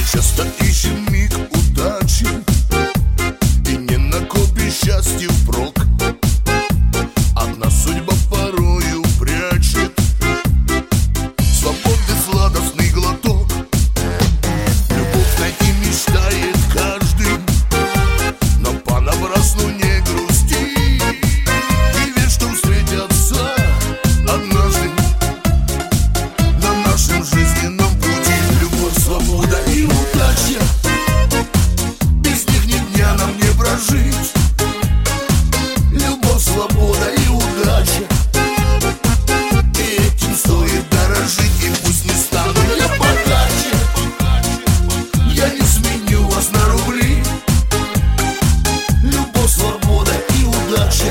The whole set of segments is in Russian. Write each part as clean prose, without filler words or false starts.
Часто ищем миг удачи и не накопишь счастье впрок. Одна судьба порою прячет свободы сладостный глоток. Любовь найти мечтает каждый, но понапрасну не грусти. И верь, что встретятся однажды на нашем жизненном пути. Любовь, свобода и удача, без них ни дня нам не прожить. Любовь, свобода и удача, и этим стоит дорожить. И пусть не стану я богаче, я не сменю вас на рубли. Любовь, свобода и удача,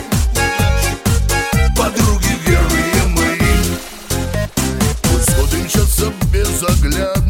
подруги верные мои. Пусть годы мчатся без огляда,